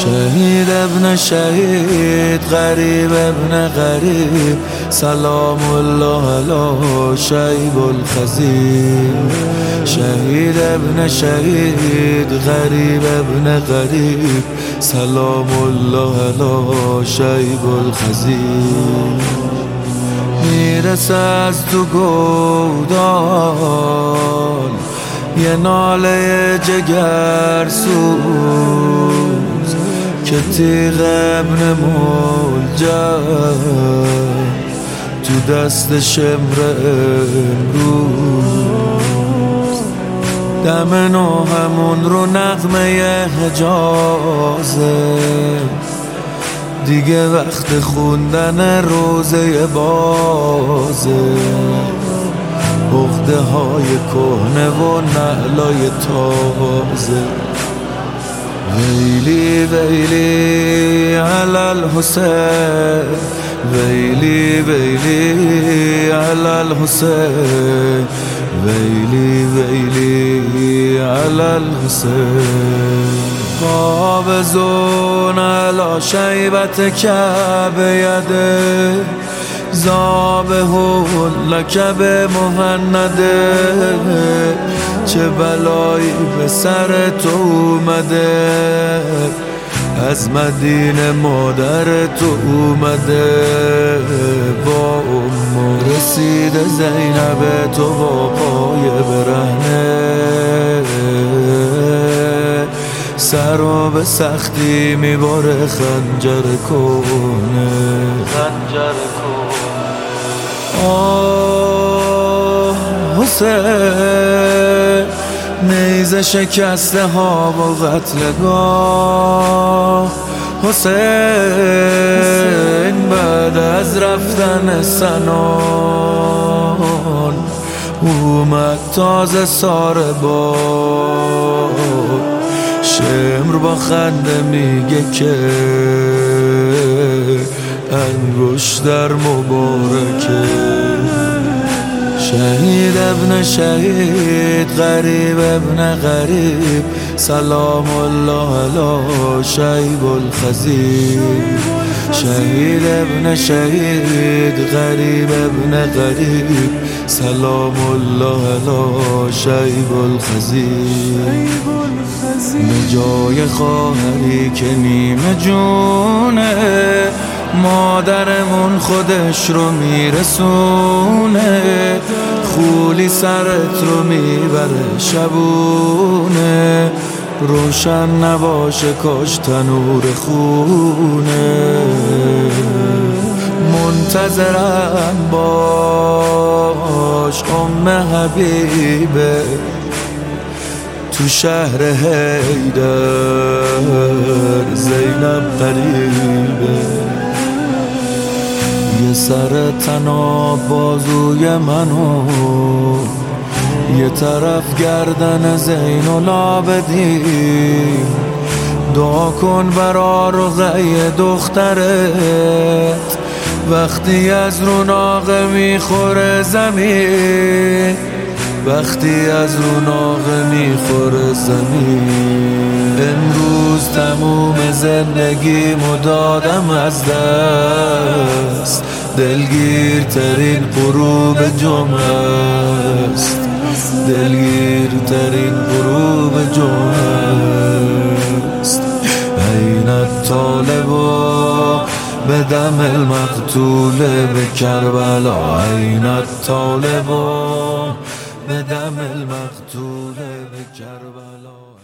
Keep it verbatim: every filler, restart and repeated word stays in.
شهید ابن شهید، غریب ابن غریب، سلام الله علی شیب الخزیب. شهید ابن شهید، غریب ابن غریب، سلام الله علی شیب الخزیب. میرسه از تو گودال یه ناله جگر سوز که تیغ ابن ملجم تو دست شمر امروز. دم نو همون رو نغمه حجازه، دیگه وقت خوندن روزه بازه. عقده های کهنه و نعلای تازه. ویلی ویلی علی الحسین، ویلی ویلی علی الحسین، ویلی ویلی علی الحسین. قابضون علی شیبت کعبه یده، ذابحون لک بمهنده. چه بلایی به سر تو اومده، از مدینه مادر تو اومده. با ام رسیده زینب تو با پای برهنه، سر رو به سختی میباره خنجر کهنه، خنجر کهنه. آه حسین، نیزه شکسته ها و قتلگاه. حسین بعد از رفتن سنان اومد تازه ساره باد. شمر با خنده میگه که انگشتر مبارکه. شهید ابن شهید، غریب ابن غریب، سلام الله علی شیب الخزیب. شهید ابن شهید، غریب ابن غریب، سلام الله علی شیب الخزیب. جای خواهری که نیمه جونه، مادرمون خودش رو میرسونه. خولی سرت رو میبره شبونه، روشن نباشه کاش تنور خونه. منتظرم باش ام حبیبه، تو شهر حیدر زینب قریبه. یه سر تناب بازوی منو، یه طرف گردن زین العابدین. دعا کن برا رقیه دخترت، وقتی از رو ناقه میخوره زمین، وقتی از رو ناقه میخوره زمین. امروز تموم زندگیمو دادم از دست، دلگیرترین غروب جمعه است، دلگیرترین غروب جمعه است. این الطالب به دم المقتول به کربلا، این الطالب به دم المقتول به کربلا.